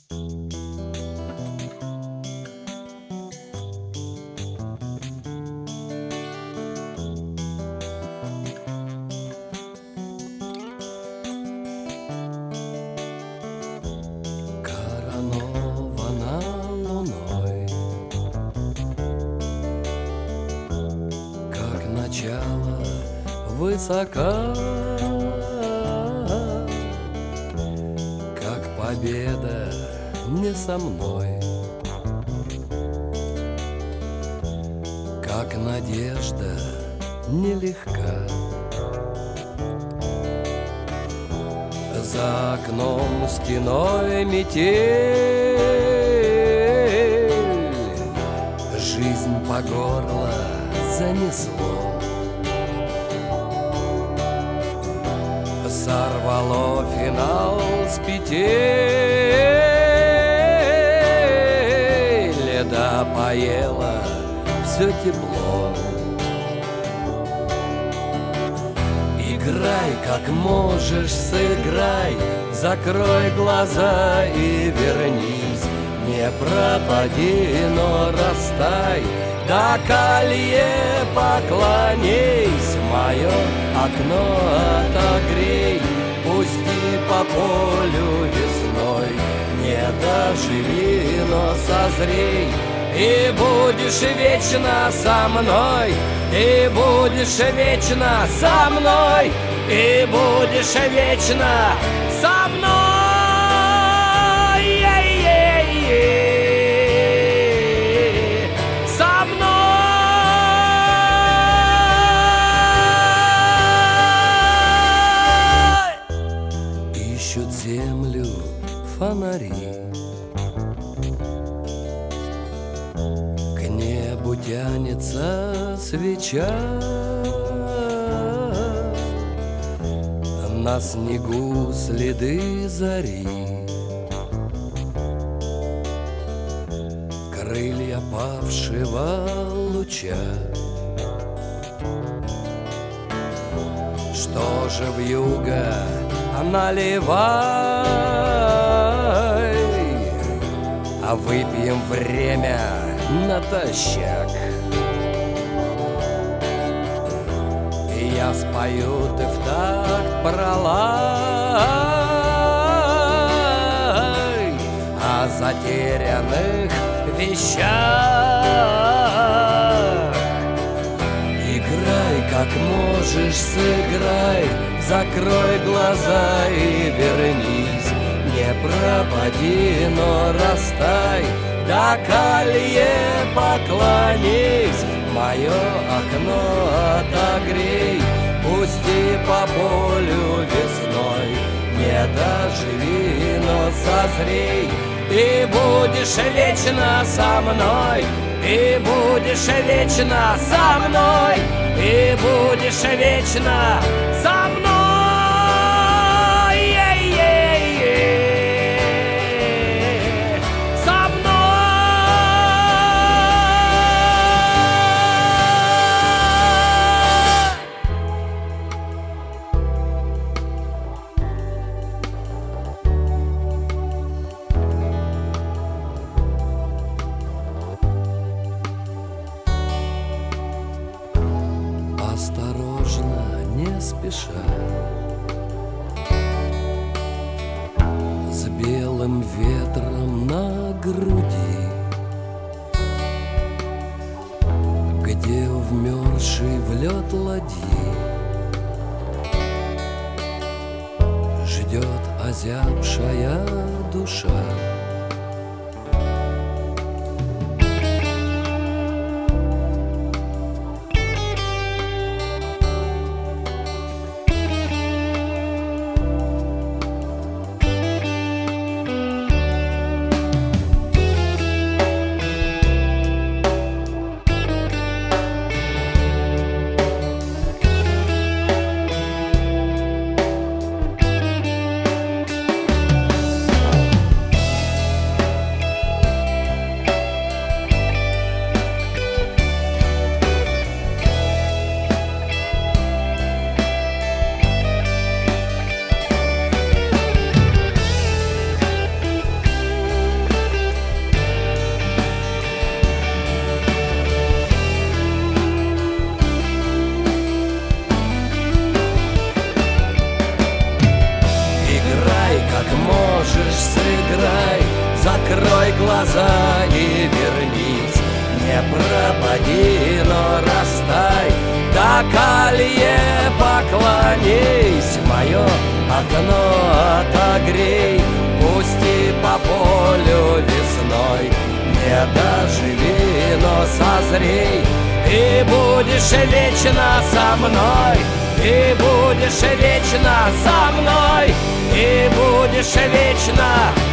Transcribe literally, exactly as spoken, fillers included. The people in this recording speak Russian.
Коронована луной, как начало высока, как победа не со мной, как надежда нелегка. За окном стеной метель, жизнь по горло занесло. Сорвало финал с петель, да поело все тепло. Играй, как можешь, сыграй, закрой глаза и вернись. Не пропади, но растай, до колье поклонись. Мое окно отогрей, пусти по полю весной. Не доживи, но созрей, и будешь вечно со мной. И будешь вечно со мной, и будешь вечно со мной. Со мной. Ищут землю фонари, к небу тянется свеча, на снегу следы зари, крылья павшего луча. Что же вьюга, наливай, а выпьем время натощак. И я спою, ты в такт пролай о затерянных вещах. Играй, как можешь, сыграй, закрой глаза и вернись. Не пропади, но растай, до колье поклонись. Мое окно отогрей, пусти по полю весной. Не доживи, но созрей, и будешь вечно со мной. И будешь вечно со мной, и будешь вечно со мной. Осторожно, не спеша, с белым ветром на груди, где вмерзший в лед ладьи ждет озябшая душа. сыграй, закрой глаза и вернись. Не пропади, но растай, до колье поклонись. Мое окно отогрей, пусти по полю весной. Не доживи, но созрей, и будешь вечно со мной, и будешь вечно со мной, и будешь вечно